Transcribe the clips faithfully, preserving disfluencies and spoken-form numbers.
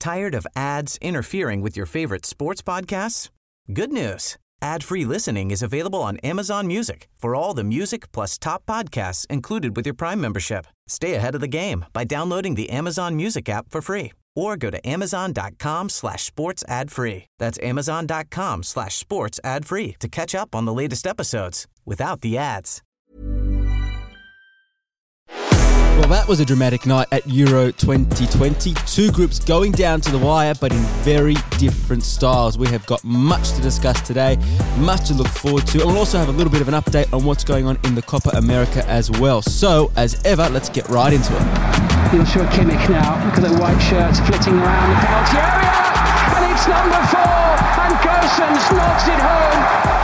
Tired of ads interfering with your favorite sports podcasts? Good news. Ad-free listening is available on Amazon Music for all the music plus top podcasts included with your Prime membership. Stay ahead of the game by downloading the Amazon Music app for free or go to amazon.com slash sports ad free. That's amazon.com slash sports ad free to catch up on the latest episodes without the ads. Well, that was a dramatic night at Euro twenty twenty. Two groups going down to the wire, but in very different styles. We have got much to discuss today, much to look forward to, and we'll also have a little bit of an update on what's going on in the Copa America as well. So, as ever, let's get right into it. Joshua Kimmich now, look at the white shirts flitting around the penalty area, and it's number four, and Gosens knocks it home.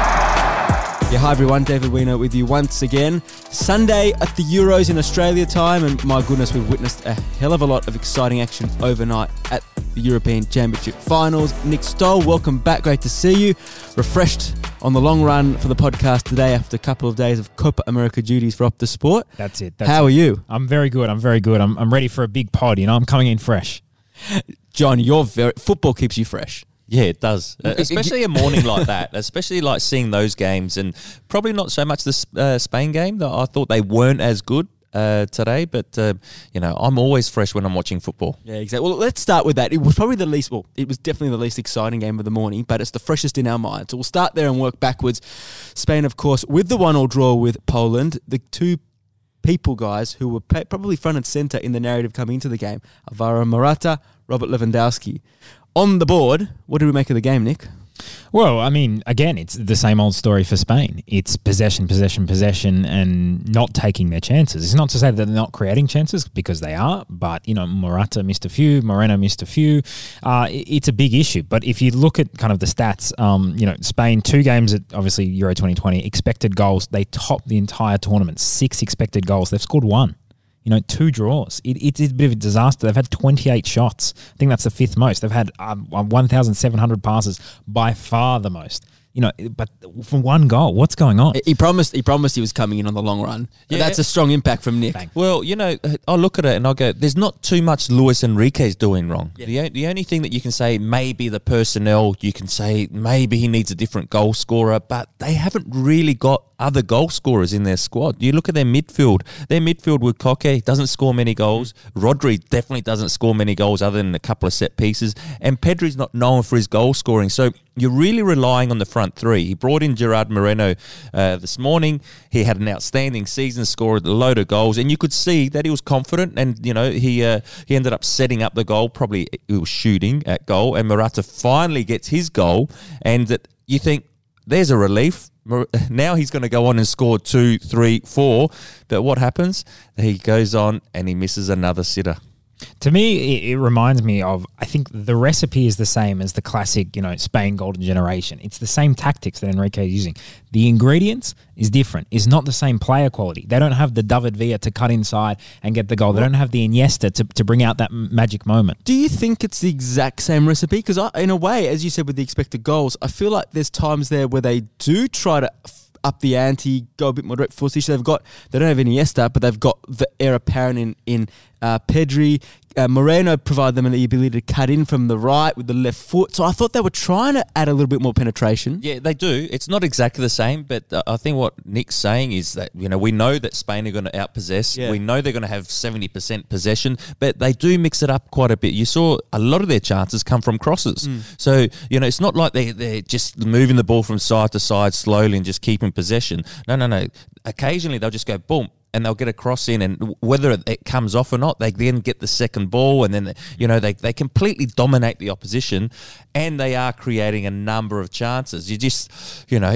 Yeah, hi everyone, David Weiner with you once again. Sunday at the Euros in Australia time, and my goodness, we've witnessed a hell of a lot of exciting action overnight at the European Championship Finals. Nick Stoll, welcome back, great to see you. Refreshed on the long run for the podcast today after a couple of days of Copa America duties for Optus Sport. That's it. That's How it. are you? I'm very good, I'm very good. I'm, I'm ready for a big pod, you know, I'm coming in fresh. John, you're very, football keeps you fresh. Yeah, it does. Uh, especially a morning like that. Especially like seeing those games, and probably not so much the uh, Spain game. I thought they weren't as good uh, today, but uh, you know, I'm always fresh when I'm watching football. Yeah, exactly. Well, let's start with that. It was probably the least, well, it was definitely the least exciting game of the morning, but it's the freshest in our minds. So we'll start there and work backwards. Spain, of course, with the one-all draw with Poland, the two people, guys, who were probably front and centre in the narrative coming into the game, Alvaro Morata, Robert Lewandowski. On the board, what did we make of the game, Nick? Well, I mean, again, it's the same old story for Spain. It's possession, possession, possession, and not taking their chances. It's not to say that they're not creating chances, because they are, but, you know, Morata missed a few, Moreno missed a few. Uh, it's a big issue. But if you look at kind of the stats, um, you know, Spain, two games at, obviously, Euro twenty twenty, expected goals, they topped the entire tournament. Six expected goals. They've scored one. You know, two draws. It, it's a bit of a disaster. They've had twenty-eight shots. I think that's the fifth most. They've had um, one thousand seven hundred passes, by far the most. You know, but from one goal, what's going on? He promised. He promised he was coming in on the long run. Yeah, that's a strong impact from Nick. Thanks. Well, you know, I look at it and I go, "There's not too much Luis Enrique's doing wrong." Yeah. The the only thing that you can say, maybe the personnel. You can say maybe he needs a different goal scorer, but they haven't really got other goal scorers in their squad. You look at their midfield. Their midfield with Koke doesn't score many goals. Rodri definitely doesn't score many goals other than a couple of set pieces. And Pedri's not known for his goal scoring. So you're really relying on the front three. He brought in Gerard Moreno uh, this morning. He had an outstanding season, scored a load of goals, and you could see that he was confident. And you know, he uh, he ended up setting up the goal. Probably he was shooting at goal, and Morata finally gets his goal. And that you think there's a relief. Now he's going to go on and score two, three, four. But what happens? He goes on and he misses another sitter. To me, it, it reminds me of, I think the recipe is the same as the classic, you know, Spain golden generation. It's the same tactics that Enrique is using. The ingredients is different. It's not the same player quality. They don't have the David Villa to cut inside and get the goal. They don't have the Iniesta to, to bring out that magic moment. Do you think it's the exact same recipe? Because in a way, as you said with the expected goals, I feel like there's times there where they do try to up the ante, go a bit more direct force. They've got, they don't have Iniesta, but they've got the heir apparent in, in uh, Pedri. Uh, Moreno provide them the ability to cut in from the right with the left foot. So I thought they were trying to add a little bit more penetration. Yeah, they do. It's not exactly the same, but uh, I think what Nick's saying is that, you know, we know that Spain are going to outpossess. Yeah. We know they're going to have seventy percent possession, but they do mix it up quite a bit. You saw a lot of their chances come from crosses. Mm. So, you know, it's not like they, they're just moving the ball from side to side slowly and just keeping possession. No, no, no. Occasionally they'll just go boom, and they'll get a cross in, and whether it comes off or not, they then get the second ball, and then, you know, they, they completely dominate the opposition, and they are creating a number of chances. You just, you know,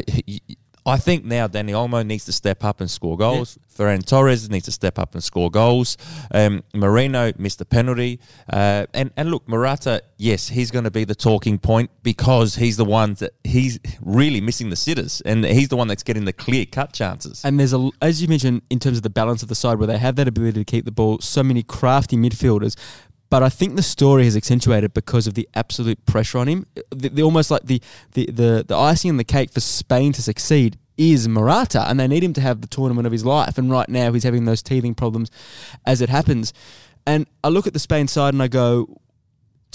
I think now Dani Olmo needs to step up and score goals. Yeah. Ferran Torres needs to step up and score goals. Um, Moreno missed the penalty. Uh, and, and look, Morata, yes, he's going to be the talking point because he's the one that he's really missing the sitters, and he's the one that's getting the clear-cut chances. And there's, a, as you mentioned, in terms of the balance of the side where they have that ability to keep the ball, so many crafty midfielders. But I think the story has accentuated because of the absolute pressure on him. The, the almost like the, the, the, the icing on the cake for Spain to succeed is Morata, and they need him to have the tournament of his life. And right now he's having those teething problems as it happens. And I look at the Spain side and I go,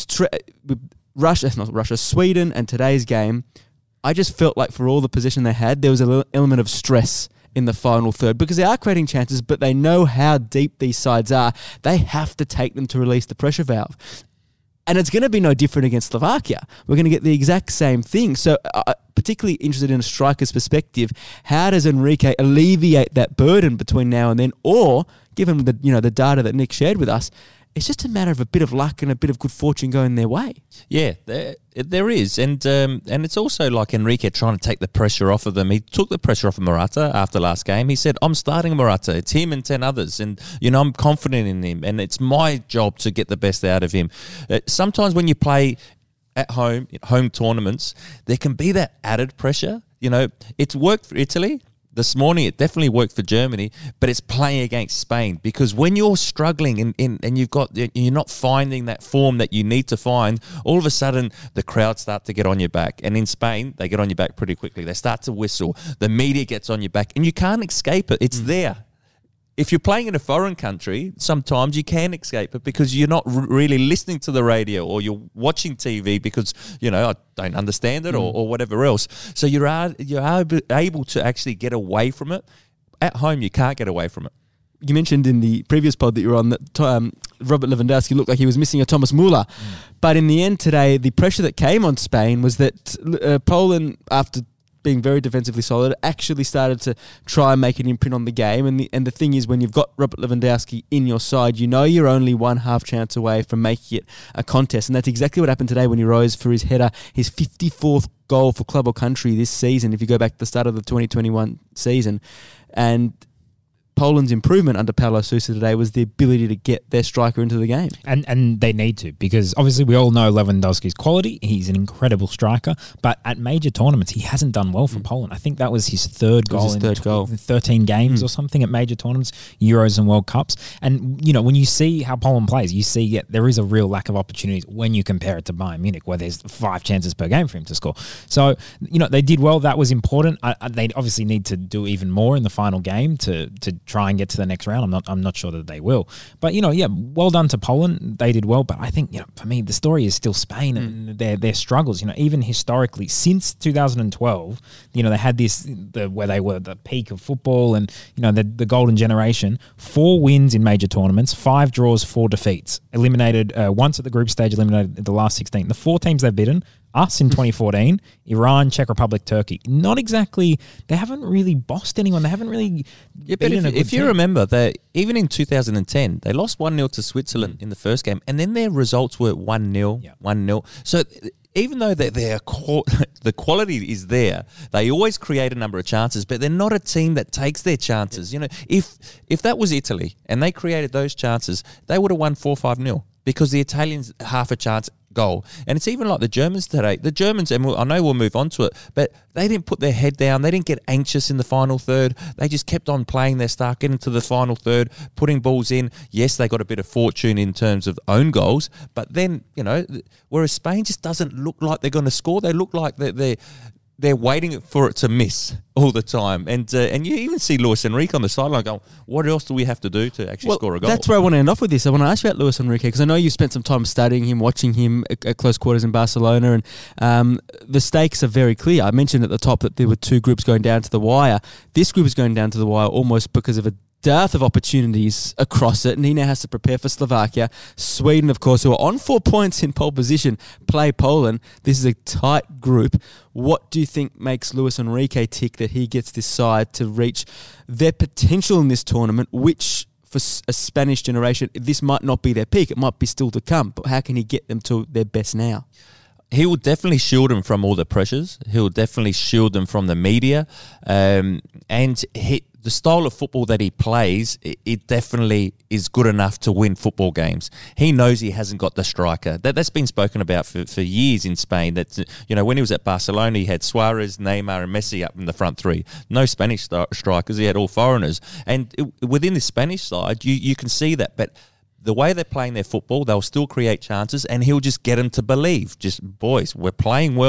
tra- with Russia, not Russia, Sweden, and today's game, I just felt like for all the possession they had, there was an element of stress in the final third because they are creating chances, but they know how deep these sides are. They have to take them to release the pressure valve. And it's going to be no different against Slovakia. We're going to get the exact same thing. So uh, particularly interested in a striker's perspective, how does Enrique alleviate that burden between now and then? Or, given the you know the data that Nick shared with us, it's just a matter of a bit of luck and a bit of good fortune going their way. Yeah, there, there is. And um, and it's also like Enrique trying to take the pressure off of them. He took the pressure off of Morata after last game. He said, I'm starting Morata. It's him and ten others. And, you know, I'm confident in him. And it's my job to get the best out of him. Uh, sometimes when you play at home, home tournaments, there can be that added pressure. You know, it's worked for Italy. This morning, it definitely worked for Germany, but it's playing against Spain because when you're struggling and, and, and you've got you're not finding that form that you need to find, all of a sudden the crowd start to get on your back. And in Spain, they get on your back pretty quickly. They start to whistle. The media gets on your back, and you can't escape it. It's mm. there. If you're playing in a foreign country, sometimes you can escape it because you're not r- really listening to the radio or you're watching T V because, you know, I don't understand it mm. or, or whatever else. So you're, are, you're able to actually get away from it. At home, you can't get away from it. You mentioned in the previous pod that you were on that um, Robert Lewandowski looked like he was missing a Thomas Müller. Mm. But in the end today, the pressure that came on Spain was that uh, Poland, after being very defensively solid, actually started to try and make an imprint on the game. And the and the thing is, when you've got Robert Lewandowski in your side, you know you're only one half chance away from making it a contest. And that's exactly what happened today when he rose for his header, his fifty-fourth goal for club or country this season, if you go back to the start of the twenty twenty-one season. And Poland's improvement under Paulo Sousa today was the ability to get their striker into the game. And and they need to, because obviously we all know Lewandowski's quality. He's an incredible striker, but at major tournaments, he hasn't done well for mm. Poland. I think that was his third goal his in third tw- goal. thirteen games mm. or something at major tournaments, Euros and World Cups. And, you know, when you see how Poland plays, you see yeah, there is a real lack of opportunities when you compare it to Bayern Munich, where there's five chances per game for him to score. So, you know, they did well. That was important. I, I, they obviously need to do even more in the final game to to try and get to the next round. I'm not I'm not sure that they will. But, you know, yeah, well done to Poland. They did well. But I think, you know, for me, the story is still Spain mm. and their their struggles. You know, even historically, since two thousand twelve, you know, they had this, the where they were the peak of football and, you know, the, the golden generation. Four wins in major tournaments, five draws, four defeats. Eliminated uh, once at the group stage, eliminated at the last sixteen. The four teams they've beaten, us in twenty fourteen, Iran, Czech Republic, Turkey. Not exactly, they haven't really bossed anyone. They haven't really yeah, but if, a good if you team. remember, that even in two thousand ten, they lost one nil to Switzerland mm. in the first game, and then their results were one nil, yeah. one nil. So even though they're, they're qual- the quality is there, they always create a number of chances, but they're not a team that takes their chances. Yeah. You know, if if that was Italy and they created those chances, they would have won four five nil because the Italians half a chance goal. And it's even like the Germans today. The Germans, and we'll, I know we'll move on to it, but they didn't put their head down. They didn't get anxious in the final third. They just kept on playing their start, getting to the final third, putting balls in. Yes, they got a bit of fortune in terms of own goals, but then, you know, whereas Spain just doesn't look like they're going to score. They look like they're, they're they're waiting for it to miss all the time. And uh, and you even see Luis Enrique on the sideline going, what else do we have to do to actually well, score a goal? That's where I want to end off with this. I want to ask you about Luis Enrique, because I know you spent some time studying him, watching him at, at close quarters in Barcelona, and um, the stakes are very clear. I mentioned at the top that there were two groups going down to the wire. This group is going down to the wire almost because of a dearth of opportunities across it, and he now has to prepare for Slovakia. Sweden, of course, who are on four points in pole position, play Poland. This is a tight group. What do you think makes Luis Enrique tick that he gets this side to reach their potential in this tournament, which for a Spanish generation, this might not be their peak. It might be still to come, but how can he get them to their best now? He will definitely shield them from all the pressures. He'll definitely shield them from the media. Um, and he, the style of football that he plays, it, it definitely is good enough to win football games. He knows he hasn't got the striker. That, that's been spoken about for, for years in Spain. That, you know, when he was at Barcelona, he had Suarez, Neymar and Messi up in the front three. No Spanish st- strikers. He had all foreigners. And it, within the Spanish side, you, you can see that. But the way they're playing their football, they'll still create chances, and he'll just get them to believe. Just, boys, we're playing well.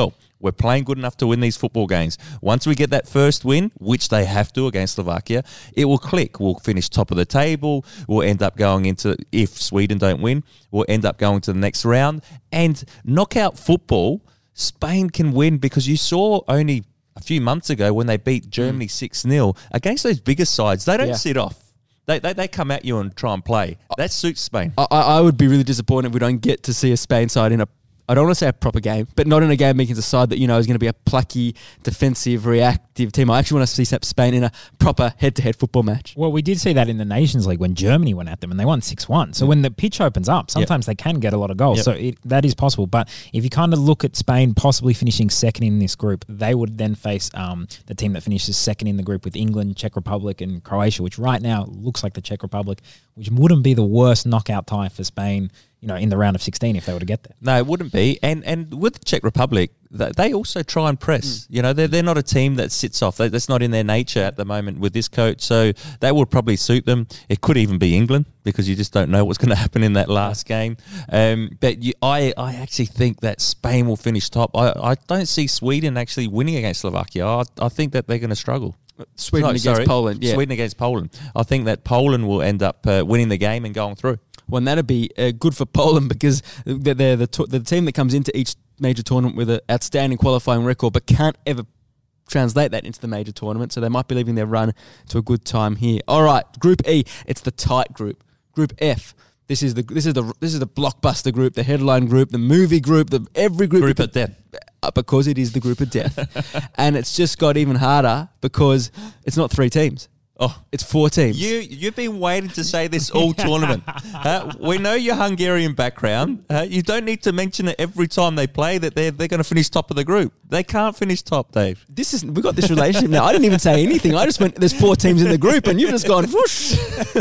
We're playing good enough to win these football games. Once we get that first win, which they have to against Slovakia, it will click. We'll finish top of the table. We'll end up going into, if Sweden don't win, we'll end up going to the next round. And knockout football, Spain can win because you saw only a few months ago when they beat Germany six nil against those bigger sides. They don't Yeah. sit off. They, they they come at you and try and play. That suits Spain. I, I would be really disappointed if we don't get to see a Spain side in a, I don't want to say a proper game, but not in a game against a side that, you know, is going to be a plucky, defensive, reactive team. I actually want to see Spain in a proper head-to-head football match. Well, we did see that in the Nations League when Germany went at them and they won six one. So when the pitch opens up, sometimes they can get a lot of goals. Yep. So it, that is possible. But if you kind of look at Spain possibly finishing second in this group, they would then face um, the team that finishes second in the group with England, Czech Republic and Croatia, which right now looks like the Czech Republic, which wouldn't be the worst knockout tie for Spain, you know, in the round of sixteen if they were to get there. No, it wouldn't be. And and with the Czech Republic, th- they also try and press. Mm. You know, they're, they're not a team that sits off. They, that's not in their nature at the moment with this coach. So that would probably suit them. It could even be England because you just don't know what's going to happen in that last game. Um, but you, I, I actually think that Spain will finish top. I, I don't see Sweden actually winning against Slovakia. I, I think that they're going to struggle. Sweden No, against sorry, Poland, yeah. Sweden against Poland. I think that Poland will end up uh, winning the game and going through. Well, and that'd be uh, good for Poland because they're, they're the, to- the team that comes into each major tournament with an outstanding qualifying record but can't ever translate that into the major tournament. So they might be leaving their run to a good time here. All right, Group E, it's the tight group. Group F, this is the this is the this is the blockbuster group, the headline group, the movie group, the every group. Group of death. Uh, because it is the group of death. And it's just got even harder because it's not three teams. Oh, It's four teams. You, you've been waiting to say this all tournament. Uh, we know your Hungarian background. Uh, you don't need to mention it every time they play that they're, they're going to finish top of the group. They can't finish top, Dave. This is we got this relationship now. I didn't even say anything. I just went, there's four teams in the group, and you've just gone whoosh.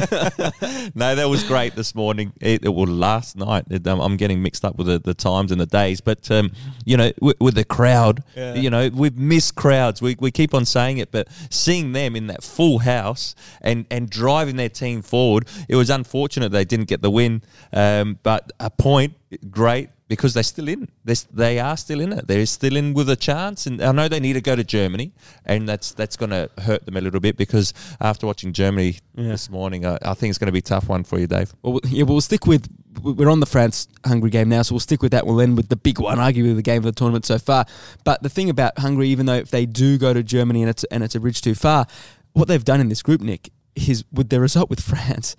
No, that was great this morning. It, it well, last night. It, um, I'm getting mixed up with the, the times and the days. But, um, you know, with, with the crowd, Yeah. you know, we've missed crowds. We, we keep on saying it, but seeing them in that full house and, and driving their team forward, it was unfortunate they didn't get the win. Um, but a point, great. Because they're still in. They're, they are still in it. They're still in with a chance. And I know they need to go to Germany, and that's that's going to hurt them a little bit because after watching Germany Yeah. this morning, I, I think it's going to be a tough one for you, Dave. Well, yeah, we'll stick with, we're on the France-Hungary game now, so we'll stick with that. We'll end with the big one, arguably the game of the tournament so far. But the thing about Hungary, even though if they do go to Germany and it's, and it's a bridge too far, what they've done in this group, Nick, is with their result with France,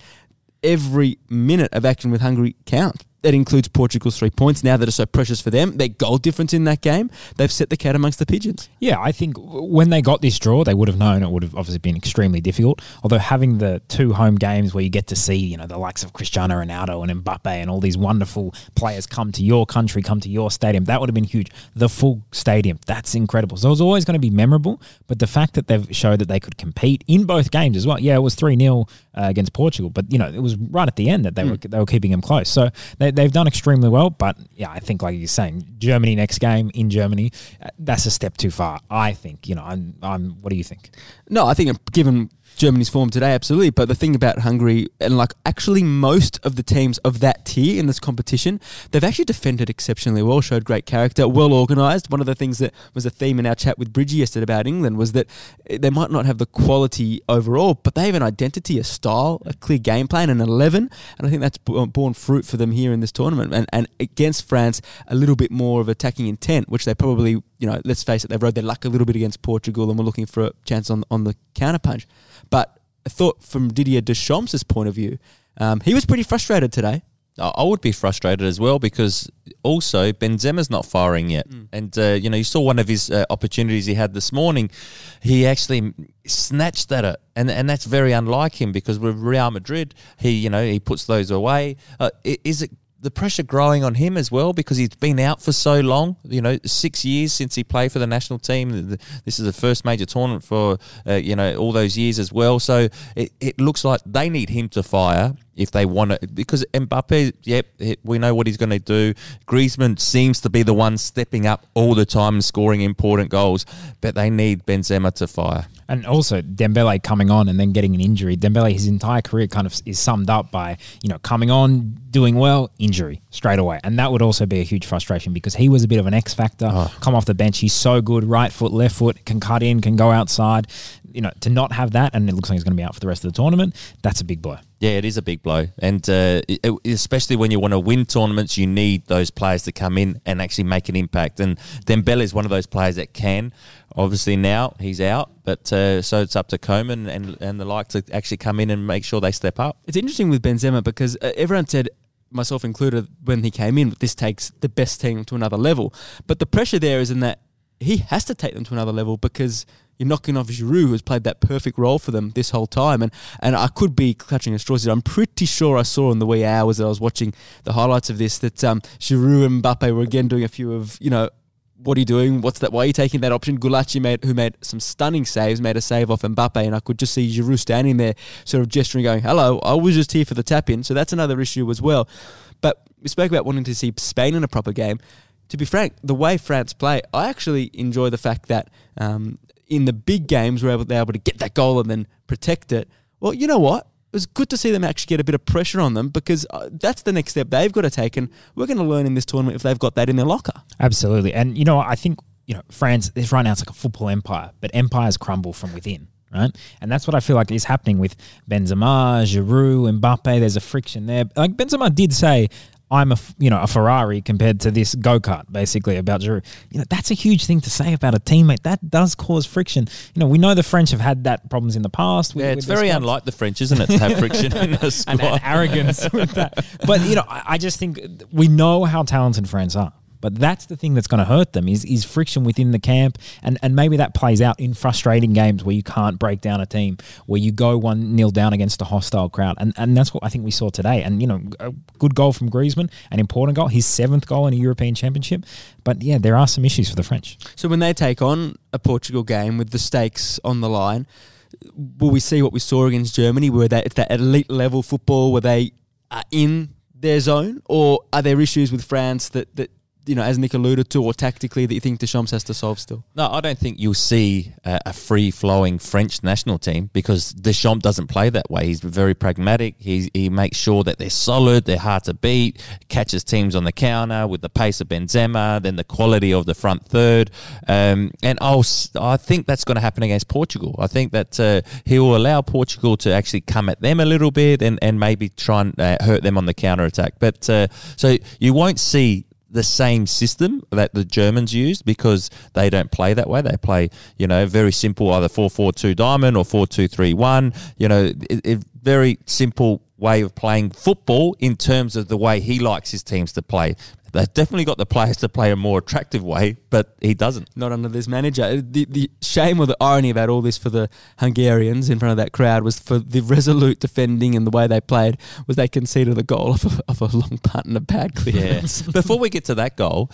every minute of action with Hungary counts. That includes Portugal's three points now that are so precious for them. Their goal difference in that game, they've set the cat amongst the pigeons. Yeah, I think when they got this draw, they would have known it would have obviously been extremely difficult. Although having the two home games where you get to see, you know, the likes of Cristiano Ronaldo and Mbappe and all these wonderful players come to your country, come to your stadium, that would have been huge. The full stadium, that's incredible. So it was always going to be memorable, but the fact that they've showed that they could compete in both games as well. Yeah, it was three nil uh, against Portugal, but, you know, it was right at the end that they mm. were they were keeping them close. So they, they've done extremely well, but yeah, I think like you're saying, Germany next game in Germany, uh, that's a step too far. I think, you know, I'm, I'm, what do you think? No, I think given Germany's form today, absolutely. But the thing about Hungary, and like actually most of the teams of that tier in this competition, they've actually defended exceptionally well, showed great character, well organised. One of the things that was a theme in our chat with Bridgie yesterday about England was that they might not have the quality overall, but they have an identity, a style, a clear game plan, an eleven, and I think that's borne fruit for them here in this tournament. And, and against France, a little bit more of attacking intent, which they probably, you know, let's face it, they've rode their luck a little bit against Portugal and were looking for a chance on, on the counterpunch. But I thought from Didier Deschamps' point of view, um, he was pretty frustrated today. I would be frustrated as well because also Benzema's not firing yet. Mm. And, uh, you know, you saw one of his uh, opportunities he had this morning. He actually snatched at it. And and that's very unlike him because with Real Madrid, he, you know, he puts those away. Uh, is it the pressure growing on him as well because he's been out for so long, you know, six years since he played for the national team. This is the first major tournament for, uh, you know, all those years as well. So it, it looks like they need him to fire. if they want to, because Mbappe, yep, we know what he's going to do. Griezmann seems to be the one stepping up all the time and scoring important goals, but they need Benzema to fire. And also Dembele coming on and then getting an injury. Dembele, his entire career kind of is summed up by, you know, coming on, doing well, injury straight away. And that would also be a huge frustration because he was a bit of an X factor. Oh. Come off the bench, he's so good, right foot, left foot, can cut in, can go outside. You know, to not have that, and it looks like he's going to be out for the rest of the tournament, that's a big blow. Yeah, it is a big blow. And uh, it, especially when you want to win tournaments, you need those players to come in and actually make an impact. And Dembele is one of those players that can. Obviously now he's out, but uh, so it's up to Koeman and, and the like to actually come in and make sure they step up. It's interesting with Benzema because uh, everyone said, myself included, when he came in, this takes the best team to another level. But the pressure there is in that he has to take them to another level because you're knocking off Giroud, who's played that perfect role for them this whole time. And and I could be clutching at straws here. I'm pretty sure I saw in the wee hours that I was watching the highlights of this that um, Giroud and Mbappe were again doing a few of, you know, what are you doing? What's that? Why are you taking that option? Gulacsi, made, who made some stunning saves, made a save off Mbappe, and I could just see Giroud standing there sort of gesturing, going, hello, I was just here for the tap-in. So that's another issue as well. But we spoke about wanting to see Spain in a proper game. To be frank, the way France play, I actually enjoy the fact that um, in the big games, we're able, they're able to get that goal and then protect it. Well, you know what? It was good to see them actually get a bit of pressure on them because uh, that's the next step they've got to take, and we're going to learn in this tournament if they've got that in their locker. Absolutely. And, you know, I think, you know, France, is right now it's like a football empire, but empires crumble from within, right? And that's what I feel like is happening with Benzema, Giroud, Mbappe. There's a friction there. Like Benzema did say, I'm a, you know, a Ferrari compared to this go-kart, basically, about Giroud. You know, that's a huge thing to say about a teammate. That does cause friction. You know, we know the French have had that problems in the past. With, yeah, it's very unlike the French, isn't it, to have friction in a squad. And, and arrogance with that. But, you know, I, I just think we know how talented France are. But that's the thing that's going to hurt them is is friction within the camp. And, and maybe that plays out in frustrating games where you can't break down a team, where you go one nil down against a hostile crowd. And and that's what I think we saw today. And, you know, a good goal from Griezmann, an important goal, his seventh goal in a European Championship. But, yeah, there are some issues for the French. So when they take on a Portugal game with the stakes on the line, will we see what we saw against Germany, where they, it's that elite level football where they are in their zone? Or are there issues with France that, that you know, as Nick alluded to, or tactically that you think Deschamps has to solve still? No, I don't think you'll see a, a free-flowing French national team because Deschamps doesn't play that way. He's very pragmatic. He he makes sure that they're solid, they're hard to beat, catches teams on the counter with the pace of Benzema, then the quality of the front third. Um, and I'll, I think that's going to happen against Portugal. I think that uh, he will allow Portugal to actually come at them a little bit and, and maybe try and uh, hurt them on the counter-attack. But uh, so you won't see the same system that the Germans used because they don't play that way. They play, you know, very simple, either four four two diamond or four two three one. You know, it, it, very simple way of playing football in terms of the way he likes his teams to play. They've definitely got the players to play a more attractive way, but he doesn't. Not under this manager. The, the shame or the irony about all this for the Hungarians in front of that crowd was for the resolute defending and the way they played was they conceded a goal of a, of a long punt and a bad clearance. Yeah. Before we get to that goal,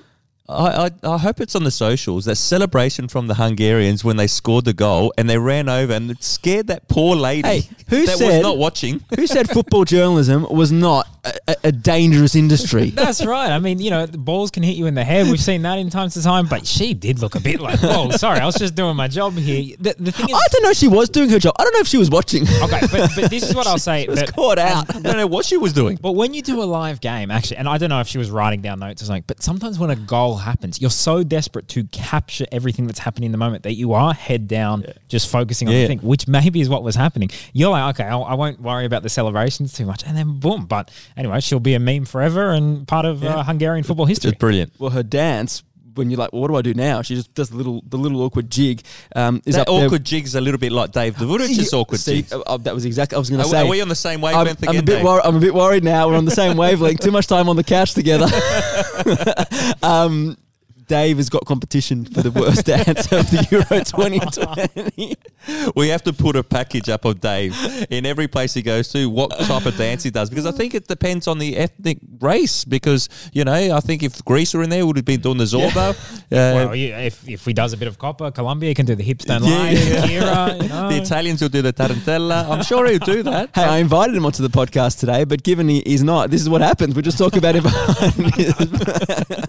I, I I hope it's on the socials, that celebration from the Hungarians when they scored the goal and they ran over and scared that poor lady hey, who that said, was not watching. Who said football journalism was not a, a dangerous industry? That's right. I mean, you know, the balls can hit you in the head. We've seen that in times to time, but she did look a bit like, whoa, sorry, I was just doing my job here. The, the thing is, I don't know if she was doing her job. I don't know if she was watching. Okay, but, but this is what I'll say. She was that, caught out. I don't know what she was doing. But when you do a live game, actually, and I don't know if she was writing down notes or something, but sometimes when a goal happens, you're so desperate to capture everything that's happening in the moment that you are head down, yeah. just focusing on yeah. the thing, which maybe is what was happening. You're like, okay, I'll, I won't worry about the celebrations too much, and then boom. But anyway, she'll be a meme forever and part of yeah. uh, Hungarian football history. It's brilliant. Well, her dance, when you're like, well, what do I do now? She just does the little the little awkward jig. Um, is that up awkward there. jig's a little bit like Dave Davutovic's awkward See, jigs. uh, that was exactly I was going to are, say. Are we on the same wavelength I'm, again, I'm a bit Dave? wor- I'm a bit worried now. We're on the same wavelength. Too much time on the couch together. um, Dave has got competition for the worst dance of the Euro twenty twenty. We have to put a package up of Dave in every place he goes to, what type of dance he does, because I think it depends on the ethnic race, because, you know, I think if Greece were in there, would have been doing the Zorba. Yeah. Uh, well, yeah, if, if he does a bit of copper, Colombia can do the hips don't lie, yeah. Kira, you know. The Italians will do the tarantella. I'm sure he'll do that. Hey, I invited him onto the podcast today, but given he, he's not, this is what happens. We just talk about him behind his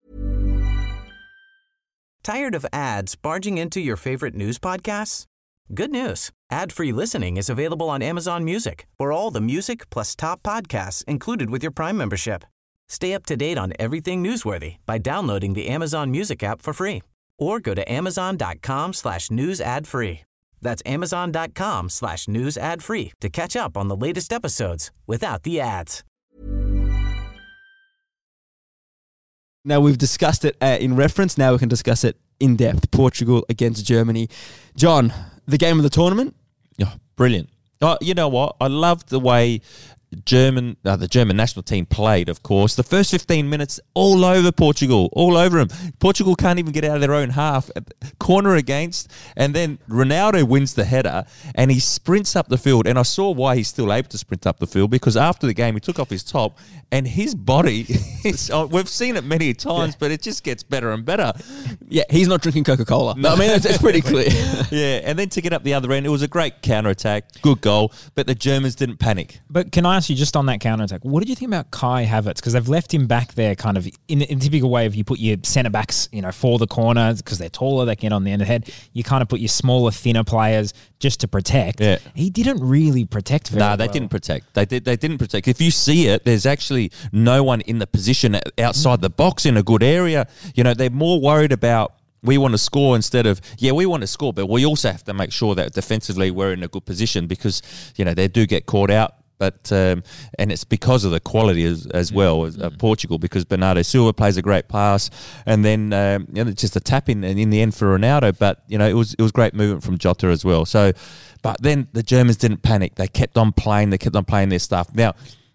Tired of ads barging into your favorite news podcasts? Good news. Ad-free listening is available on Amazon Music for all the music plus top podcasts included with your Prime membership. Stay up to date on everything newsworthy by downloading the Amazon Music app for free or go to amazon.com slash news ad free. That's amazon.com slash news ad free to catch up on the latest episodes without the ads. Now, we've discussed it uh, in reference. Now we can discuss it in depth. Portugal against Germany. John, the game of the tournament? Oh, brilliant. Oh, you know what? I loved the way German, uh, the German national team played, of course. The first fifteen minutes, all over Portugal, all over them. Portugal can't even get out of their own half. Corner against, and then Ronaldo wins the header, and he sprints up the field. And I saw why he's still able to sprint up the field, because after the game, he took off his top, and his body, is, oh, we've seen it many times, yeah. but it just gets better and better. Yeah, he's not drinking Coca-Cola. No. I mean, it's, it's pretty clear. Yeah, and then to get up the other end, it was a great counter-attack, good goal, but the Germans didn't panic. But can I ask you, just on that counter-attack, what did you think about Kai Havertz? Because they've left him back there kind of in, in the typical way of you put your centre-backs, you know, for the corner because they're taller, they can get on the end of the head. You kind of put your smaller, thinner players just to protect. Yeah. He didn't really protect very No, well. they didn't protect. They did. They didn't protect. If you see it, there's actually no one in the position outside the box in a good area. You know, they're more worried about we want to score instead of, yeah, we want to score, but we also have to make sure that defensively we're in a good position because, you know, they do get caught out. But um, and it's because of the quality as, as well as uh, Portugal, because Bernardo Silva plays a great pass, and then um, you know, it's just a tap in in the end for Ronaldo. But you know it was it was great movement from Jota as well. So, but then the Germans didn't panic; they kept on playing. They kept on playing their stuff. Now,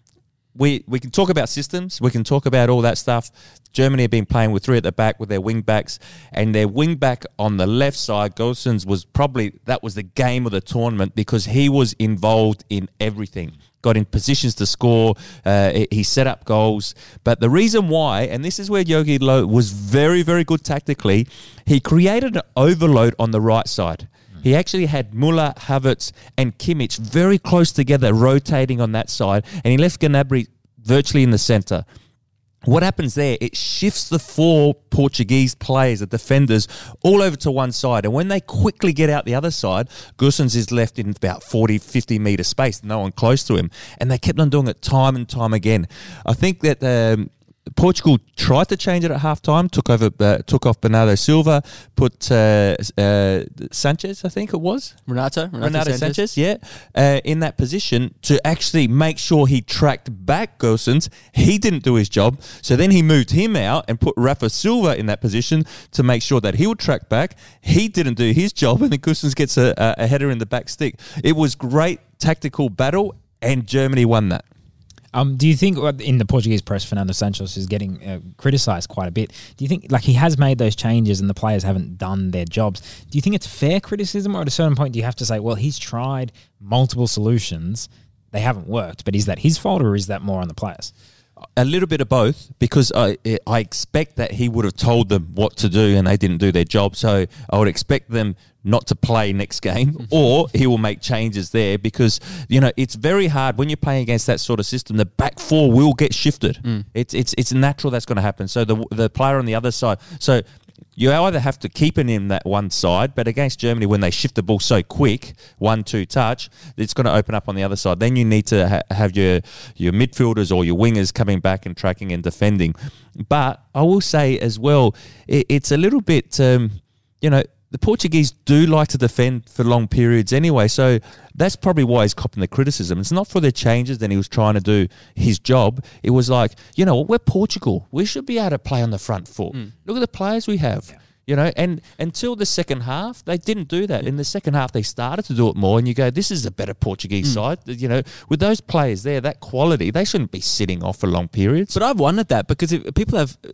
we we can talk about systems. We can talk about all that stuff. Germany have been playing with three at the back with their wing backs, and their wing back on the left side, Gosens, was probably that was the game of the tournament because he was involved in everything. Got in positions to score. Uh, he set up goals. But the reason why, and this is where Jogi Löw was very, very good tactically, he created an overload on the right side. He actually had Müller, Havertz, and Kimmich very close together, rotating on that side, and he left Gnabry virtually in the centre. What happens there, it shifts the four Portuguese players, the defenders, all over to one side. And when they quickly get out the other side, Gosens is left in about forty, fifty metre space, no one close to him. And they kept on doing it time and time again. I think that um, Portugal tried to change it at halftime, took over, uh, took off Bernardo Silva, put uh, uh, Sanchez, I think it was. Renato. Renato, Renato Sanchez. Sanchez, yeah, uh, in that position to actually make sure he tracked back Gosens. He didn't do his job, so then he moved him out and put Rafa Silva in that position to make sure that he would track back. He didn't do his job, and then Gosens gets a, a header in the back stick. It was great tactical battle, and Germany won that. Um, do you think in the Portuguese press, Fernando Santos is getting uh, criticised quite a bit? Do you think like he has made those changes and the players haven't done their jobs? Do you think it's fair criticism, or at a certain point do you have to say, well, he's tried multiple solutions, they haven't worked, but is that his fault or is that more on the players? A little bit of both, because I I expect that he would have told them what to do and they didn't do their job. So I would expect them not to play next game, or he will make changes there because, you know, it's very hard when you're playing against that sort of system. The back four will get shifted. Mm. It's it's it's natural that's going to happen. So the the player on the other side. So you either have to keep it in that one side, but against Germany, when they shift the ball so quick, one, two touch, it's going to open up on the other side. Then you need to ha- have your, your midfielders or your wingers coming back and tracking and defending. But I will say as well, it, it's a little bit, um, you know, the Portuguese do like to defend for long periods anyway, so that's probably why he's copping the criticism. It's not for the changes that he was trying to do his job. It was like, you know, we're Portugal. We should be able to play on the front foot. Mm. Look at the players we have. Yeah. You know, and until the second half, they didn't do that. In the second half, they started to do it more, and you go, this is a better Portuguese mm. side. You know, with those players there, that quality, they shouldn't be sitting off for long periods. But I've wondered that because if people have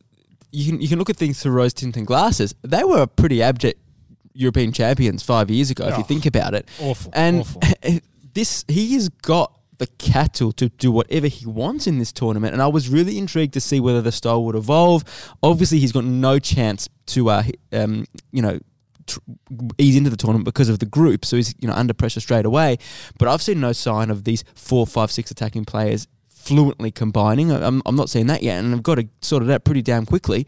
you can you can look at things through rose-tinted glasses. They were pretty abject European champions five years ago, oh, if you think about it. Awful. And awful. this he has got the cattle to do whatever he wants in this tournament, and I was really intrigued to see whether the style would evolve. Obviously, he's got no chance to, uh, um, you know, tr- ease into the tournament because of the group, so he's you know under pressure straight away. But I've seen no sign of these four, five, six attacking players fluently combining. I'm, I'm not seeing that yet, and I've got to sort it out pretty damn quickly.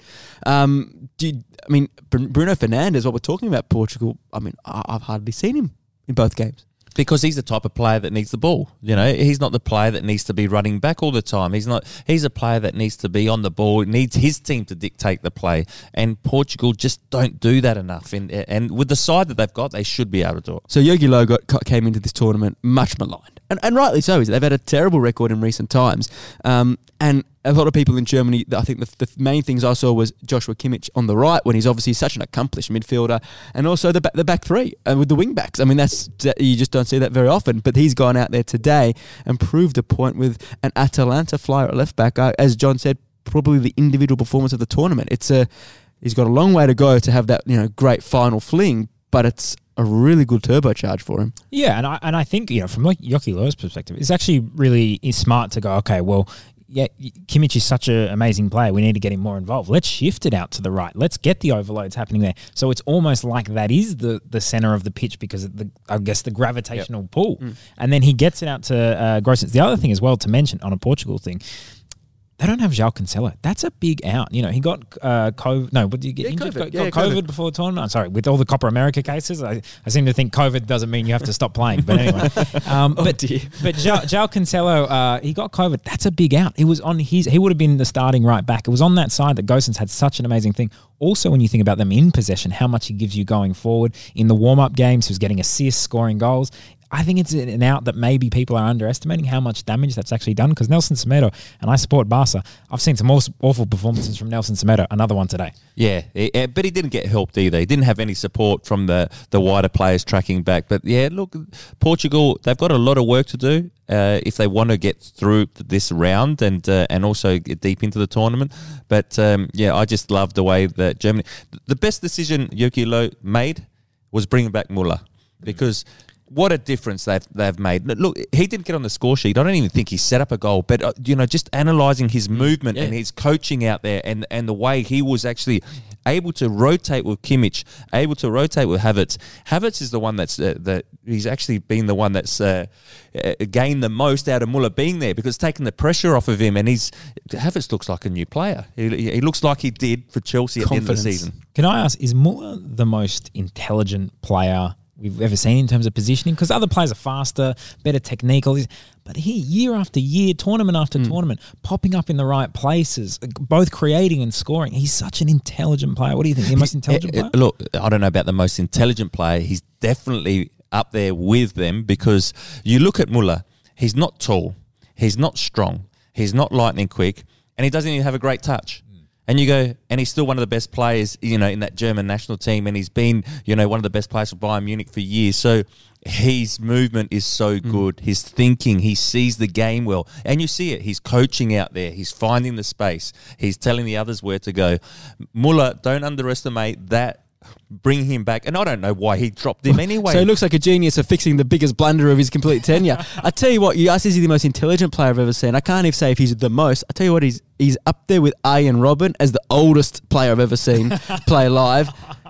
Um, do you, I mean, Bruno Fernandes, what we're talking about Portugal, I mean, I, I've hardly seen him in both games. Because he's the type of player that needs the ball. You know, he's not the player that needs to be running back all the time. He's not. He's a player that needs to be on the ball, needs his team to dictate the play. And Portugal just don't do that enough. And and with the side that they've got, they should be able to do it. So Yogi Low got, came into this tournament much maligned. And, and rightly so. They've had a terrible record in recent times. Um, and a lot of people in Germany, I think the, the main things I saw was Joshua Kimmich on the right, when he's obviously such an accomplished midfielder, and also the back, the back three uh, with the wing backs. I mean, that's you just don't see that very often. But he's gone out there today and proved a point with an Atalanta flyer at left back. Uh, as John said, probably the individual performance of the tournament. It's a he's got a long way to go to have that you know great final fling, but it's a really good turbocharge for him. Yeah, and I and I think you know from like Joki Löw's perspective, it's actually really is smart to go. Okay, well. Yeah, Kimmich is such an amazing player. We need to get him more involved. Let's shift it out to the right. Let's get the overloads happening there. So it's almost like that is the, the center of the pitch because of the I guess the gravitational yep. pull. Mm. And then he gets it out to uh, Grossens. The other thing as well to mention on a Portugal thing, they don't have João Cancelo. That's a big out. You know, he got uh, COVID. No, what did you get yeah, injured? COVID. Got, yeah, got COVID, COVID before the tournament. I'm sorry, with all the Copa America cases, I, I seem to think COVID doesn't mean you have to stop playing. But anyway, um, oh but dear. but João, João Cancelo, uh, he got COVID. That's a big out. It was on his. He would have been the starting right back. It was on that side that Gosens had such an amazing thing. Also, when you think about them in possession, how much he gives you going forward in the warm up games, he was getting assists, scoring goals. I think it's an out that maybe people are underestimating how much damage that's actually done because Nelson Semedo, and I support Barca, I've seen some awful performances from Nelson Semedo, another one today. Yeah, it, but he didn't get helped either. He didn't have any support from the, the wider players tracking back. But yeah, look, Portugal, they've got a lot of work to do uh, if they want to get through this round and uh, and also get deep into the tournament. But um, yeah, I just love the way that Germany... The best decision Jogi Löw made was bringing back Müller because... What a difference they've they've made. Look, he didn't get on the score sheet. I don't even think he set up a goal. But, uh, you know, just analysing his movement yeah. and his coaching out there and, and the way he was actually able to rotate with Kimmich, able to rotate with Havertz. Havertz is the one that's, uh, that he's actually been the one that's uh, uh, gained the most out of Müller being there because it's taken the pressure off of him. And he's Havertz looks like a new player. He, he looks like he did for Chelsea at Confidence. the end of the season. Can I ask, is Müller the most intelligent player we've ever seen in terms of positioning? Because other players are faster, better technique, all these. But he, year after year, tournament after mm. tournament, popping up in the right places, both creating and scoring. He's such an intelligent player. What do you think? The most intelligent player? Look, I don't know about the most intelligent player. He's definitely up there with them because you look at Müller, he's not tall, he's not strong, he's not lightning quick, and he doesn't even have a great touch. And you go, and he's still one of the best players, you know, in that German national team, and he's been, you know, one of the best players for Bayern Munich for years. So his movement is so good. Mm. His thinking, he sees the game well, and you see it. He's coaching out there. He's finding the space. He's telling the others where to go. Müller, don't underestimate that. Bring him back. And I don't know why he dropped him anyway. So he looks like a genius of fixing the biggest blunder of his complete tenure. I tell you what, you asked, is he the most intelligent player I've ever seen? I can't even say if he's the most. I tell you what, he's he's up there with Arjen Robben as the oldest player I've ever seen play live.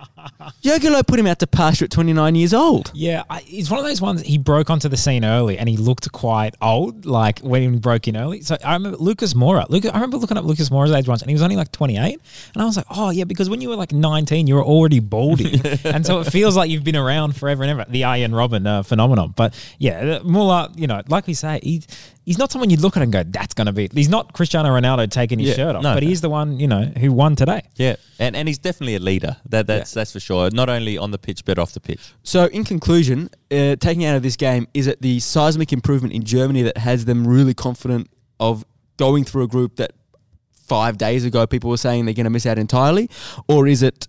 Jogi Löw put him out to pasture at twenty-nine years old. Yeah, I, it's one of those ones, he broke onto the scene early and he looked quite old, like when he broke in early. So I remember Lucas Moura. Lucas, I remember looking up Lucas Moura's age once and he was only like twenty-eight. And I was like, oh yeah, because when you were like nineteen, you were already balding. And so it feels like you've been around forever and ever. The Arjen Robben uh, phenomenon. But yeah, Müller, you know, like we say, he, he's not someone you'd look at and go, that's going to be... He's not Cristiano Ronaldo taking his yeah, shirt off, no, but he's the one, you know, who won today. Yeah, and and he's definitely a leader. That That's yeah. that's for sure. Not only on the pitch, but off the pitch. So, in conclusion, uh, taking out of this game, is it the seismic improvement in Germany that has them really confident of going through a group that five days ago people were saying they're going to miss out entirely? Or is it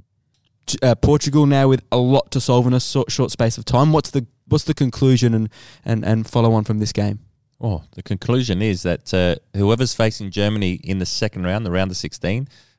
uh, Portugal now with a lot to solve in a short, short space of time? What's the what's the conclusion and, and, and follow on from this game? Oh, the conclusion is that uh, whoever's facing Germany in the second round, the round of sixteen,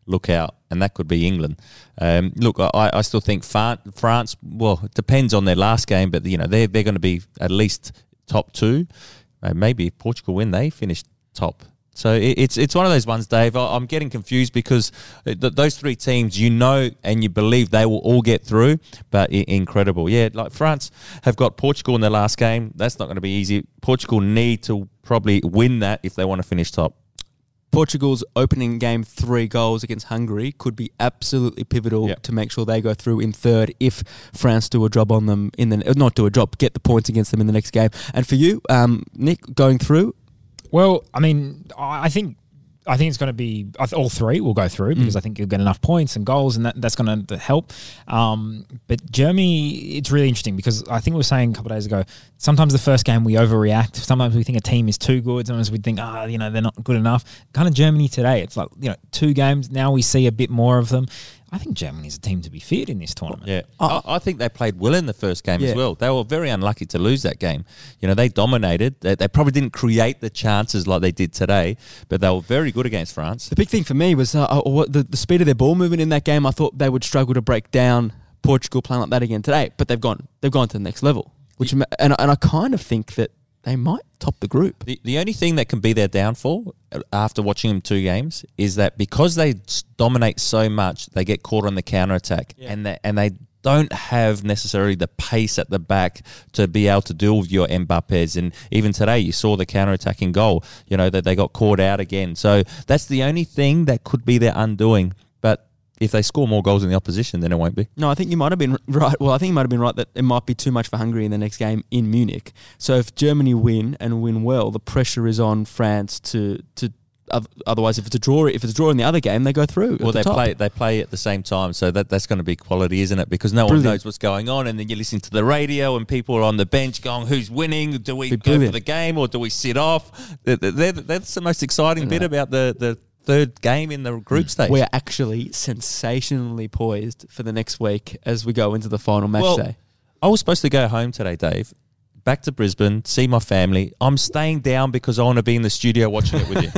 look out, and that could be England. Um, look, I, I still think France, well, it depends on their last game, but you know they're, they're going to be at least top two. Uh, maybe if Portugal win, they finish top. So it, it's it's one of those ones, Dave. I, I'm getting confused because th- those three teams, you know, and you believe they will all get through, but I- incredible. Yeah, like France have got Portugal in their last game. That's not going to be easy. Portugal need to probably win that if they want to finish top. Portugal's opening game three goals against Hungary could be absolutely pivotal yep. to make sure they go through in third if France do a job on them in the not do a job, get the points against them in the next game. And for you, um, Nick, going through. Well, I mean, I think I think it's going to be all three will go through because mm. I think you'll get enough points and goals, and that, that's going to help. Um, but Germany, it's really interesting because I think we were saying a couple of days ago, sometimes the first game we overreact. Sometimes we think a team is too good. Sometimes we think, ah, oh, you know, they're not good enough. Kind of Germany today, it's like, you know, two games. Now we see a bit more of them. I think Germany is a team to be feared in this tournament. Yeah, I, I think they played well in the first game yeah. as well. They were very unlucky to lose that game. You know, they dominated. They, they probably didn't create the chances like they did today, but they were very good against France. The big thing for me was uh, the, the speed of their ball movement in that game. I thought they would struggle to break down Portugal playing like that again today, but they've gone they've gone to the next level. Which yeah. and and I kind of think that they might top the group. The, the only thing that can be their downfall after watching them two games is that because they dominate so much, they get caught on the counter-attack. Yeah. And, they, and they don't have necessarily the pace at the back to be able to deal with your Mbappés. And even today, you saw the counter-attacking goal, you know, that they got caught out again. So that's the only thing that could be their undoing. But if they score more goals than the opposition, then it won't be. No, I think you might have been right. Well, I think you might have been right that it might be too much for Hungary in the next game in Munich. So if Germany win and win well, the pressure is on France to to. Otherwise, if it's a draw, if it's a draw in the other game, they go through. Well, the they top. play they play at the same time, so that that's going to be quality, isn't it? Because no brilliant. one knows what's going on, and then you listen to the radio, and people are on the bench going, "Who's winning? Do we go for the game or do we sit off?" They're, they're, that's the most exciting bit about the the. third game in the group stage. We are actually sensationally poised for the next week as we go into the final match well, day. I was supposed to go home today, Dave, back to Brisbane, see my family. I'm staying down because I want to be in the studio watching it with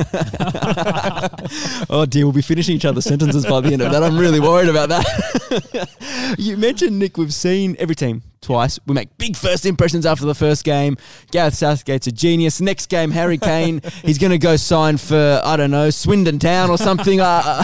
you. Oh dear, we'll be finishing each other's sentences by the end of that. I'm really worried about that. You mentioned, Nick, we've seen every team twice. We make big first impressions after the first game. Gareth Southgate's a genius. Next game, Harry Kane, he's going to go sign for, I don't know, Swindon Town or something. uh,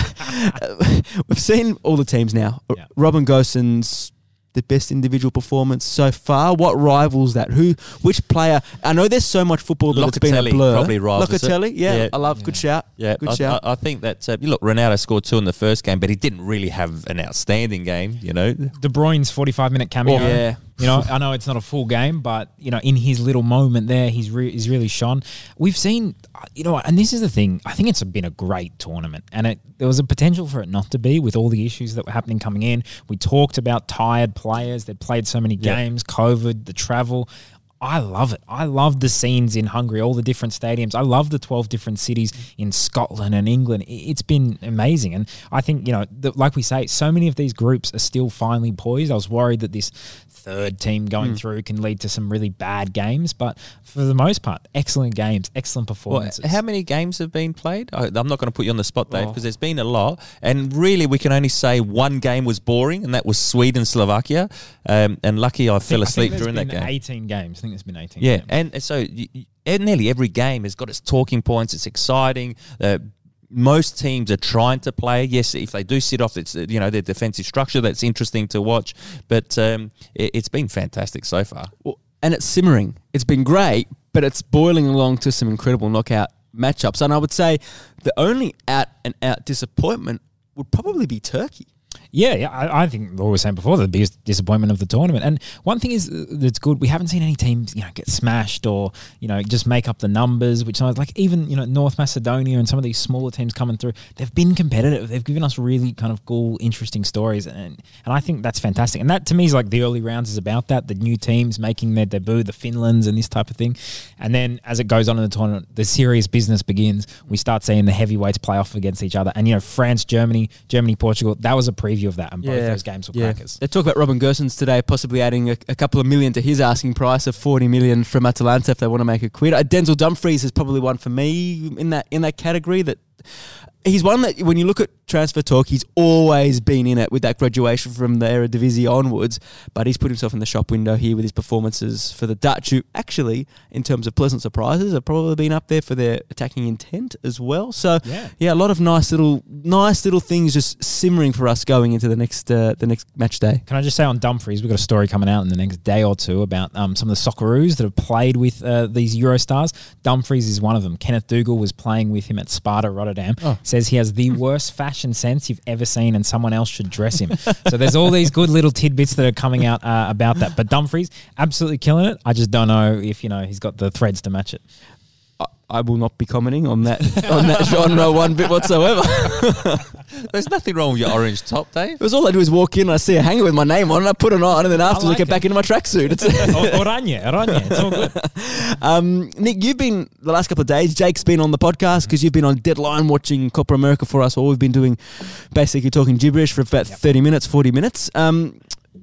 we've seen all the teams now. Yeah. Robin Gosens, the best individual performance so far. What rivals that? Who? Which player? I know there's so much football that it's been a blur. Probably rivals Locatelli, yeah, yeah, I love. Yeah. Good shout. Yeah, good I, shout. I, I think that uh, look, Ronaldo scored two in the first game, but he didn't really have an outstanding game. You know, De Bruyne's forty-five minute cameo. Oh, yeah. You know, I know it's not a full game, but, you know, in his little moment there, he's, re- he's really shone. We've seen, you know, and this is the thing, I think it's been a great tournament, and it, there was a potential for it not to be with all the issues that were happening coming in. We talked about tired players that played so many games, yeah. COVID, the travel. I love it. I love the scenes in Hungary, all the different stadiums. I love the twelve different cities in Scotland and England. It's been amazing. And I think, you know, the, like we say, so many of these groups are still finally poised. I was worried that this third team going mm. through can lead to some really bad games. But for the most part, excellent games, excellent performances. Well, how many games have been played? I, I'm not going to put you on the spot, Dave, because oh. there's been a lot. And really, we can only say one game was boring, and that was Sweden-Slovakia. Um, and lucky I, I fell asleep during that game. eighteen games. I think there's been eighteen yeah, games. and so you, you, nearly every game has got its talking points. It's exciting. Uh, most teams are trying to play. Yes, if they do sit off, it's, you know, their defensive structure. That's interesting to watch. But um, it, it's been fantastic so far. Well, and it's simmering. It's been great, but it's boiling along to some incredible knockout matchups. And I would say the only out-and-out disappointment would probably be Turkey. Yeah, yeah, I, I think what we were saying before, the biggest disappointment of the tournament. And one thing is that's good, we haven't seen any teams, you know, get smashed or, you know, just make up the numbers, which I was like, even, you know, North Macedonia and some of these smaller teams coming through, they've been competitive. They've given us really kind of cool, interesting stories. And and I think that's fantastic. And that to me is like the early rounds is about that, the new teams making their debut, the Finlands and this type of thing. And then as it goes on in the tournament, the serious business begins. We start seeing the heavyweights play off against each other. And, you know, France, Germany, Germany, Portugal, that was a preview of that, and both yeah, those games were yeah. crackers. They talk about Robin Gosens today, possibly adding a, a couple of million to his asking price of forty million from Atalanta if they want to make a quid. Uh, Denzel Dumfries is probably one for me in that in that category. That he's one that when you look at transfer talk, he's always been in it with that graduation from the Eredivisie onwards, but he's put himself in the shop window here with his performances for the Dutch, who actually, in terms of pleasant surprises, have probably been up there for their attacking intent as well. So, yeah, yeah a lot of nice little nice little things just simmering for us going into the next uh, the next match day. Can I just say on Dumfries, we've got a story coming out in the next day or two about um, some of the Socceroos that have played with uh, these Eurostars. Dumfries is one of them. Kenneth Dougal was playing with him at Sparta Rotterdam. Oh. Says he has the worst fashion sense you've ever seen and someone else should dress him. So there's all these good little tidbits that are coming out uh, about that. But Dumfries, absolutely killing it. I just don't know if, you know, he's got the threads to match it. I will not be commenting on that on that genre one bit whatsoever. There's nothing wrong with your orange top, Dave. It was all I do is walk in and I see a hanger with my name on it, I put it on, and then afterwards I, like I get it. back into my tracksuit. It's Oranje, Oranje, it's all good. Um, Nick, you've been, the last couple of days, Jake's been on the podcast because you've been on Deadline watching Copa America for us. All we've been doing, basically talking gibberish for about yep. thirty minutes, forty minutes. Um,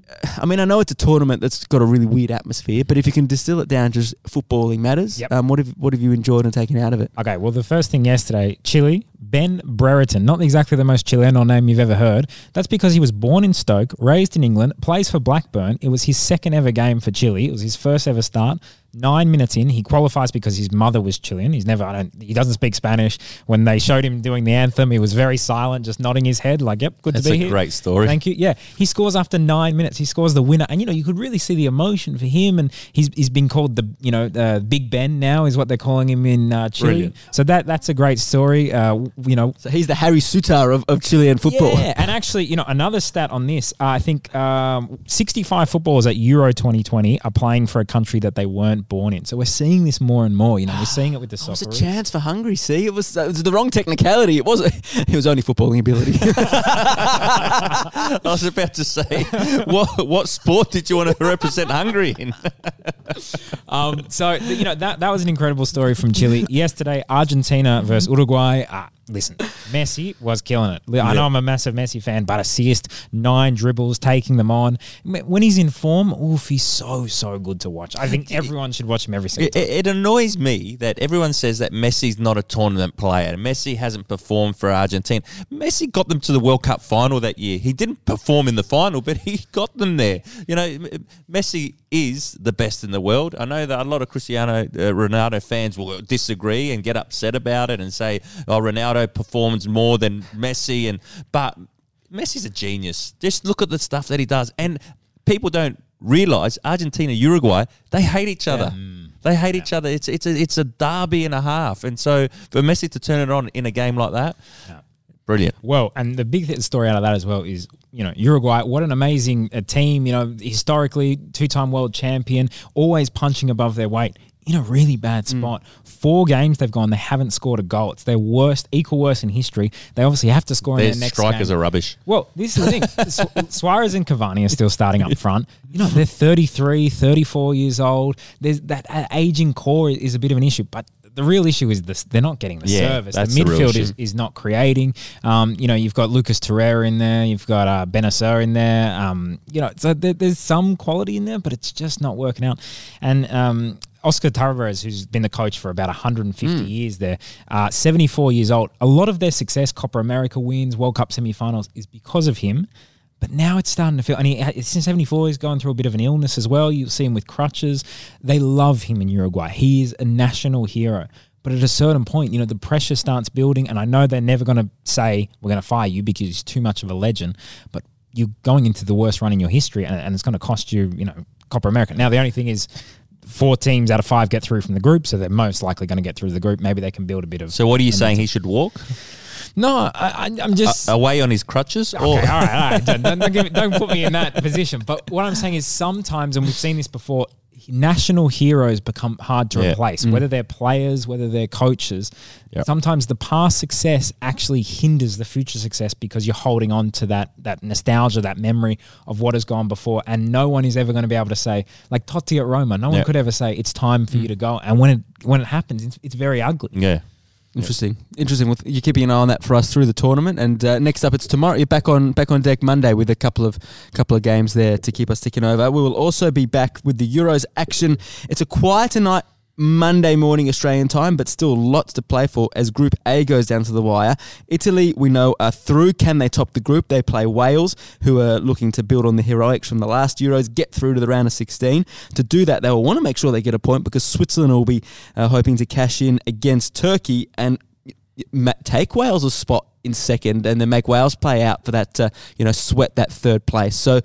I mean, I know it's a tournament that's got a really weird atmosphere, but if you can distill it down to just footballing matters, yep. um, what have what have you enjoyed and taken out of it? Okay, well, the first thing yesterday, Chile, Ben Brereton, not exactly the most Chileno name you've ever heard. That's because he was born in Stoke, raised in England, plays for Blackburn. It was his second ever game for Chile. It was his first ever start. Nine minutes in, he qualifies because his mother was Chilean. He's never, I don't, he doesn't speak Spanish. When they showed him doing the anthem, he was very silent, just nodding his head, like, "Yep, good That's to be here." here." That's a great story. Thank you. Yeah, he scores after nine minutes. He scores the winner, and you know you could really see the emotion for him. And he's he's been called the you know uh, Big Ben now is what they're calling him in uh, Chile. Brilliant. So that that's a great story. Uh, you know, so he's the Harry Sutar of, of Chilean football. Yeah, and actually, you know, another stat on this, uh, I think um, sixty-five footballers at Euro twenty twenty are playing for a country that they weren't born in. So we're seeing this more and more. You know, we're seeing it with the soccer. It was a chance for Hungary. See, it was, uh, it was the wrong technicality. It wasn't. It was only footballing ability. I was about to say, what what sport did you want to represent Hungary in? um, so you know that that was an incredible story from Chile yesterday. Argentina versus Uruguay. Uh, Listen, Messi was killing it. I know yeah. I'm a massive Messi fan, but assist, nine dribbles, taking them on. When he's in form, oof, he's so, so good to watch. I think everyone should watch him every single time. It, it annoys me that everyone says that Messi's not a tournament player. Messi hasn't performed for Argentina. Messi got them to the World Cup final that year. He didn't perform in the final, but he got them there. You know, Messi is the best in the world. I know that a lot of Cristiano uh, Ronaldo fans will disagree and get upset about it and say, oh, Ronaldo performs more than Messi, and but Messi's a genius. Just look at the stuff that he does, and people don't realize Argentina, Uruguay, they hate each other. Yeah. They hate yeah. each other. It's it's a it's a derby and a half, and so for Messi to turn it on in a game like that, yeah. brilliant. Well, and the big th- story out of that as well is, you know, Uruguay, what an amazing uh, team. You know, historically two-time world champion, always punching above their weight. In a really bad spot. Mm. Four games they've gone, they haven't scored a goal. It's their worst, equal worst in history. They obviously have to score their in their next game. Their strikers are rubbish. Well, this is the thing. Su- Suarez and Cavani are still starting up front. You know, they're thirty-three, thirty-four years old. There's that uh, aging core is a bit of an issue, but the real issue is this: they're not getting the yeah, service. The midfield midfield the is, is not creating. Um, you know, you've got Lucas Torreira in there. You've got uh, Benacer in there. Um, you know, so there, there's some quality in there, but it's just not working out. And um, Oscar Tavares, who's been the coach for about one hundred fifty mm. years there, uh, seventy-four years old. A lot of their success, Copa America wins, World Cup semi-finals, is because of him. But now it's starting to feel, and he, since seventy-four, he's going through a bit of an illness as well. You'll see him with crutches. They love him in Uruguay. He is a national hero. But at a certain point, you know, the pressure starts building, and I know they're never going to say, we're going to fire you because he's too much of a legend, but you're going into the worst run in your history, and, and it's going to cost you, you know, Copa America. Now, the only thing is, four teams out of five get through from the group, so they're most likely going to get through the group. Maybe they can build a bit of... So what are you saying, he should walk? No, I, I'm just... Uh, away on his crutches? Okay, or? all right, all right. Don't, don't, don't, give me, don't put me in that position. But what I'm saying is sometimes, and we've seen this before, national heroes become hard to yeah. replace, mm. whether they're players, whether they're coaches. Yep. Sometimes the past success actually hinders the future success because you're holding on to that that nostalgia, that memory of what has gone before, and no one is ever going to be able to say, like Totti at Roma, no one yep. could ever say, it's time for mm. you to go. And when it when it happens, it's, it's very ugly. Yeah. Interesting, yeah. interesting. With you're keeping an eye on that for us through the tournament, and uh, next up it's tomorrow. You're back on back on deck Monday with a couple of couple of games there to keep us ticking over. We will also be back with the Euros action. It's a quieter night Monday morning Australian time, but still lots to play for as Group A goes down to the wire. Italy, we know, are through. Can they top the group? They play Wales, who are looking to build on the heroics from the last Euros, get through to the round of sixteen. To do that, they will want to make sure they get a point because Switzerland will be uh, hoping to cash in against Turkey and take Wales' spot in second and then make Wales play out for that, uh, you know, sweat that third place. So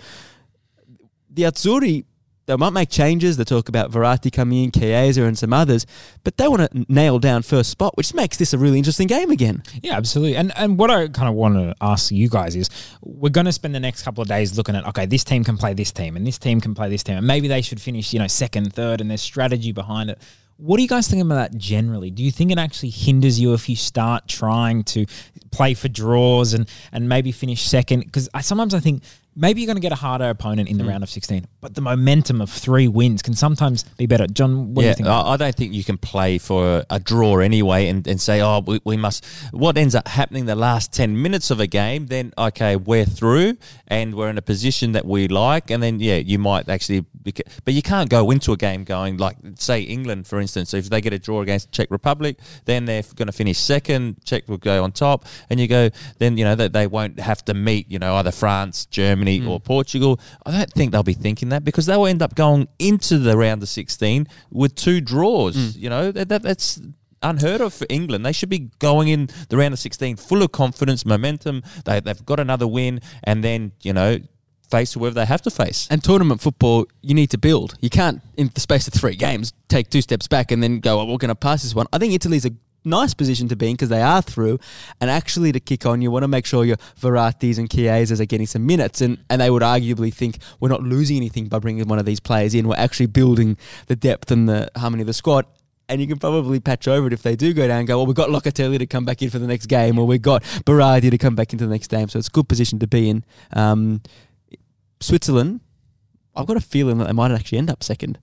the Azzurri, they might make changes. They talk about Verratti coming in, Chiesa and some others, but they want to nail down first spot, which makes this a really interesting game again. Yeah, absolutely. And and what I kind of want to ask you guys is, we're going to spend the next couple of days looking at, okay, this team can play this team and this team can play this team, and maybe they should finish, you know, second, third, and there's strategy behind it. What do you guys think about that generally? Do you think it actually hinders you if you start trying to play for draws and, and maybe finish second? Because I, sometimes I think maybe you're going to get a harder opponent in the mm. round of sixteen, but the momentum of three wins can sometimes be better. John, what yeah, do you think? I, I don't think you can play for a, a draw anyway and, and say, oh, we, we must... What ends up happening the last ten minutes of a game, then, okay, we're through and we're in a position that we like, and then, yeah, you might actually... But you can't go into a game going, like, say, England, for instance, if they get a draw against Czech Republic, then they're going to finish second, Czech will go on top, and you go, then, you know, that they won't have to meet, you know, either France, Germany, mm. or Portugal. I don't think they'll be thinking that because they'll end up going into the round of sixteen with two draws. Mm. You know, that, that that's unheard of for England. They should be going in the round of sixteen full of confidence, momentum. They, they've got another win, and then, you know, face whoever they have to face. And tournament football, you need to build. You can't, in the space of three games, take two steps back and then go, oh, we're going to pass this one. I think Italy's a nice position to be in because they are through, and actually to kick on, you want to make sure your Verrattis and Chiesas are getting some minutes, and, and they would arguably think we're not losing anything by bringing one of these players in. We're actually building the depth and the harmony of the squad. And you can probably patch over it if they do go down and go, well, we've got Locatelli to come back in for the next game, or we've got Berardi to come back into the next game. So it's a good position to be in. Um, Switzerland, I've got a feeling that they might actually end up second.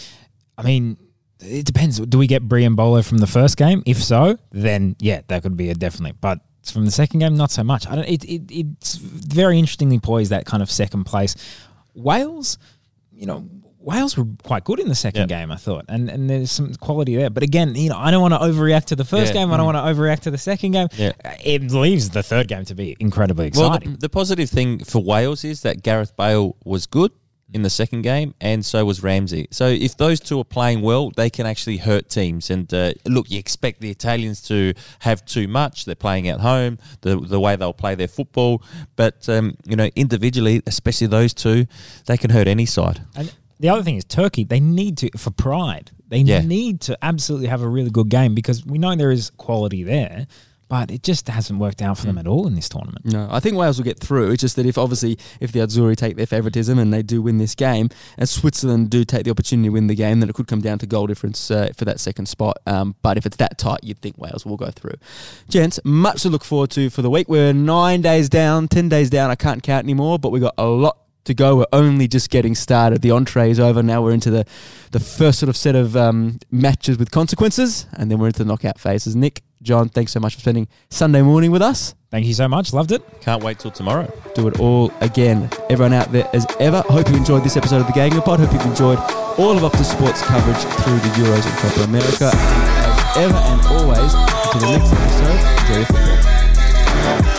I mean, it depends. Do we get Briambolo from the first game? If so, then yeah, that could be a definite. But from the second game, not so much. I don't. It, it it's very interestingly poised, that kind of second place. Wales, you know, Wales were quite good in the second yep. game, I thought, and and there's some quality there. But again, you know, I don't want to overreact to the first yeah. game. I don't mm. want to overreact to the second game. Yeah. It leaves the third game to be incredibly exciting. Well, the, the positive thing for Wales is that Gareth Bale was good in the second game, and so was Ramsey. So if those two are playing well, they can actually hurt teams. And uh, look, you expect the Italians to have too much. They're playing at home, the the way they'll play their football. But, um, you know, individually, especially those two, they can hurt any side. And the other thing is Turkey, they need to, for pride, they yeah. need to absolutely have a really good game because we know there is quality there, but it just hasn't worked out for them at all in this tournament. No, I think Wales will get through. It's just that if obviously if the Azzurri take their favouritism and they do win this game, and Switzerland do take the opportunity to win the game, then it could come down to goal difference uh, for that second spot. Um, but if it's that tight, you'd think Wales will go through. Gents, much to look forward to for the week. We're nine days down, ten days down. I can't count anymore, but we got a lot to go. We're only just getting started. The entree is over. Now we're into the, the first sort of set of um, matches with consequences, and then we're into the knockout phases. Nick, John, thanks so much for spending Sunday morning with us. Thank you so much. Loved it. Can't wait till tomorrow. Do it all again. Everyone out there as ever, hope you enjoyed this episode of the Gagner Pod. Hope you've enjoyed all of Optus Sports coverage through the Euros and Copa America. As ever and always, until the next episode, enjoy your football.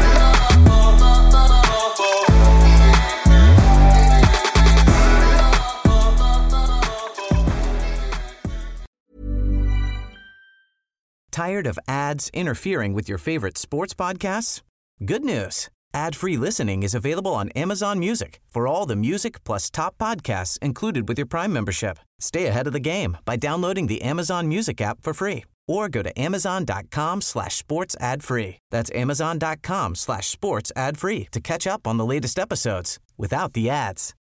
Tired of ads interfering with your favorite sports podcasts? Good news. Ad-free listening is available on Amazon Music for all the music plus top podcasts included with your Prime membership. Stay ahead of the game by downloading the Amazon Music app for free or go to amazon.com slash sports ad free. That's amazon.com slash sports ad free to catch up on the latest episodes without the ads.